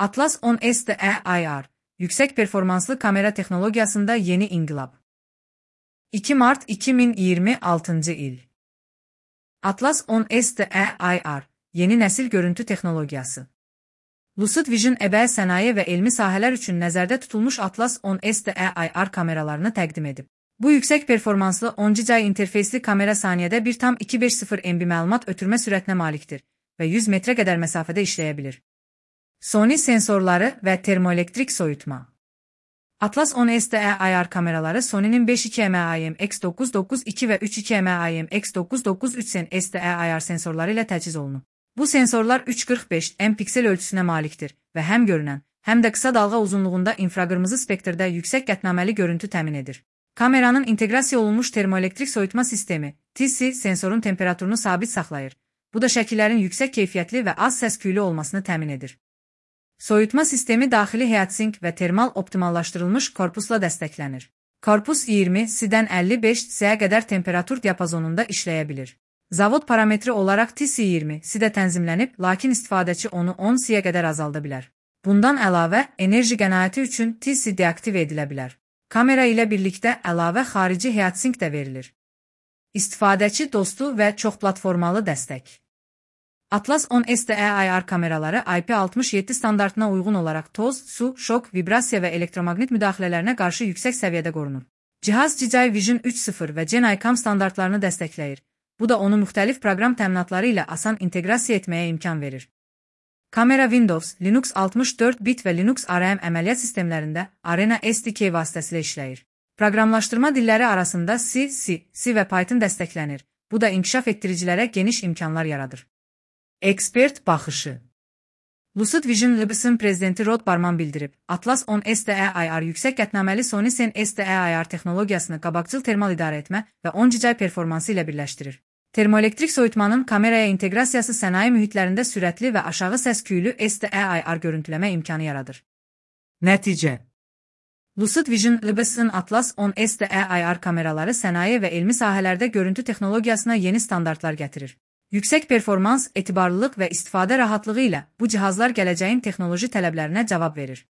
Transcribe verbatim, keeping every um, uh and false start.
Atlas on S T E I R, yüksek performanslı kamera teknolojisinde yeni inkılap. iki Mart iki bin iyirmi altıncı il. Atlas on S T E I R, yeni nesil görüntü teknolojisi. Lucid Vision əbəy sənaye və elmi sahələr üçün nəzərdə tutulmuş Atlas on S T E I R kameralarını təqdim edib. Bu yüksək performanslı on G interfeysli kamera saniyədə bir tam iki yüz beş yüz MB məlumat ötürmə sürətinə malikdir və yüz metrə qədər məsafədə işləyə bilir. Sony sensorları və termoelektrik soyutma. Atlas on S T E I R kameraları Sony'nin beş iki M I M X dokuz dokuz iki və üç iki M I M X dokuz dokuz üç S T E I R sensorları ilə təchiz olunub. Bu sensorlar üç yüz qırx beş M piksel ölçüsünə malikdir və həm görünən, həm də qısa dalğa uzunluğunda infraqırmızı spektrdə yüksək qətnaməli görüntü təmin edir. Kameranın inteqrasiya olunmuş termoelektrik soyutma sistemi, T C, sensorun temperaturunu sabit saxlayır. Bu da şəkillərin yüksək keyfiyyətli və az səs-küylü olmasını təmin edir. Soyutma sistemi daxili heatsink və termal optimallaşdırılmış korpusla dəstəklənir. Korpus iyirmi C-dən əlli beş C-yə qədər temperatur diapazonunda işləyə bilir. Zavod parametri olaraq T C iyirmi C-də tənzimlənib, lakin istifadəçi onu on C-yə qədər azalda bilər. Bundan əlavə, enerji qənaəti üçün T C deaktiv edilə bilər. Kamera ilə birlikdə əlavə xarici heatsink də verilir. İstifadəçi dostu və çox platformalı dəstək. Atlas on S T E I R kameraları I P altmış yeddi standartına uyğun olaraq toz, su, şok, vibrasiya və elektromaqnit müdaxilələrine qarşı yüksək səviyyədə qorunur. Cihaz D J I Vision üç nöqtə sıfır və Gen I CAM standartlarını dəstəkləyir. Bu da onu müxtəlif proqram təminatları ilə asan inteqrasiya etməyə imkan verir. Kamera Windows, Linux altmış dörd bit və Linux A R M əməliyyat sistemlərində Arena S D K vasitəsilə işləyir. Proqramlaşdırma dilləri arasında C, C, C və Python dəstəklənir. Bu da inkişaf etdiricilərə geniş imkanlar yaradır. Ekspert baxışı. Lucid Vision Labs'ın prezidenti Rod Barman bildirib, Atlas on S T E I R yüksək qətnaməli Sony Sen S T E I R texnologiyasını qabaqcıl termal idarə etmə və on G performansı ilə birləşdirir. Termoelektrik soyutmanın kameraya inteqrasiyası sənaye mühitlərində sürətli və aşağı səs-küylü S T E I R görüntüləmə imkanı yaradır. Nəticə. Lucid Vision Labs'ın Atlas on S T E I R kameraları sənaye və elmi sahələrdə görüntü texnologiyasına yeni standartlar gətirir. Yüksək performans, etibarlılıq və istifadə rahatlığı ilə bu cihazlar gələcəyin texnoloji tələblərinə cavab verir.